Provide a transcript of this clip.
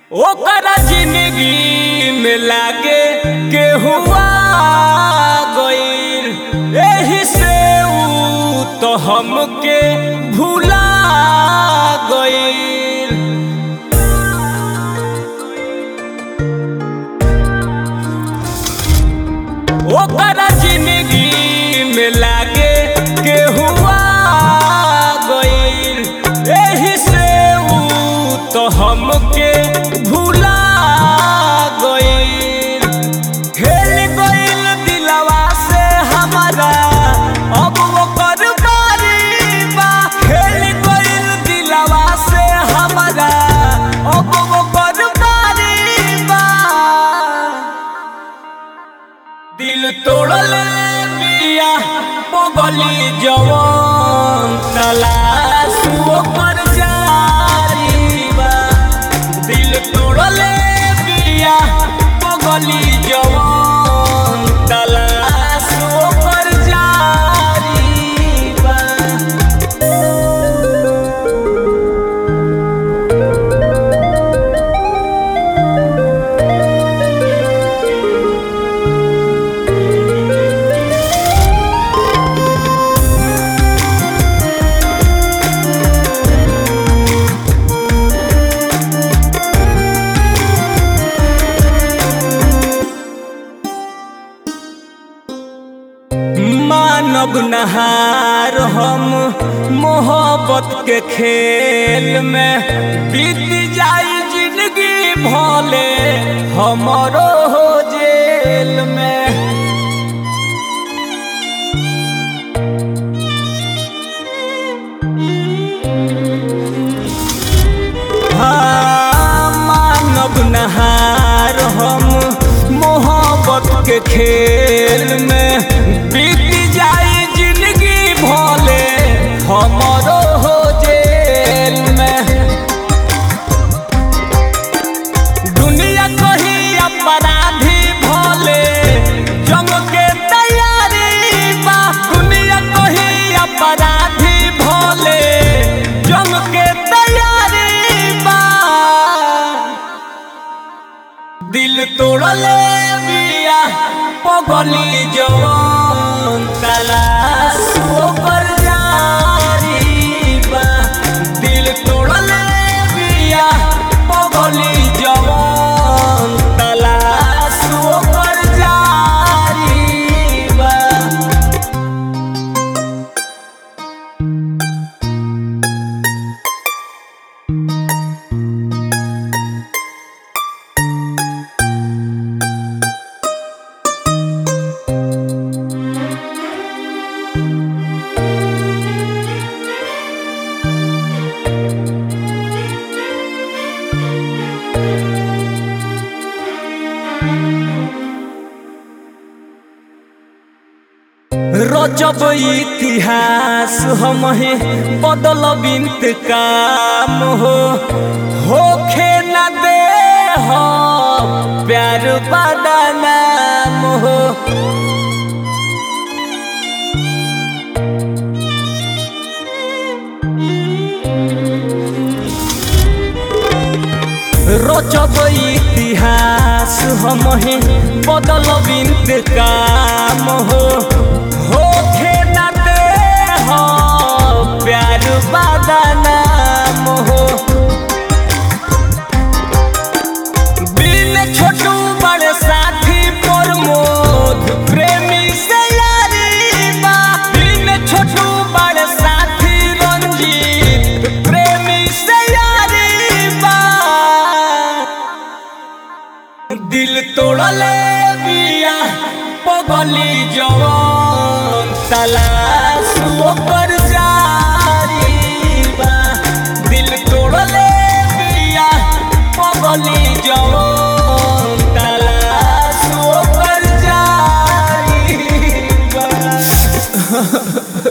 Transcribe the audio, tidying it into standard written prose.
ओकरा जिंदगी में लागे के हुआ गईल, एही से ऊ तो हमके भूला गईल। ओकरा जिंदगी में लागे के हुआ गईल, एही से ऊ तो हमके भूला गईल। खेल गईल दिलवा से हमारा अब ओकर बारी बा। खेल गईल दिलवा से हमारा अब ओकर बारी बा। दिल तोड़ले बिया पगली जवान, तलाश ओकर जारी बा। दिल तोड़ले बिया पगली जवान, तलाश ओकर जारी बा। मानव नहार हम मोहब्बत के खेल में, बीत जाई जिंदगी भले हमरो हो जेल में। हाँ, मानव नहार हम मोहब्बत के खेल में, बीत जाई जिंदगी भले हमरो हो जेल में। दुनिया कही अपराधी भले जंग के तैयारी बा। दुनिया कही अपराधी भले जंग के तैयारी बा। दिल तोड़ले बिया पगली जवान, तलाश ओकर जारी बा। दिल तोड़ले बिया पगली जवान, तलाश ओकर जारी बा। रचब इतिहास हम ही बदलब इंतकाम हो। होखे न दे हो प्यार बदनाम हो। रचब इतिहास हम ही बदलब इंतकाम हो। होखे न दे हो प्यार बदनाम हो। बिन छोटू बड़े साथी प्रमोद प्रेमी से यारी बा। बिन छोटू बड़े साथी रंजीत प्रेमी से यारी बा। दिल तोड़ले बिया पगली जवान, तलाश ओकर जारी बा। दिल तोड़ले बिया पगली जवान, तलाश ओकर जारी बा।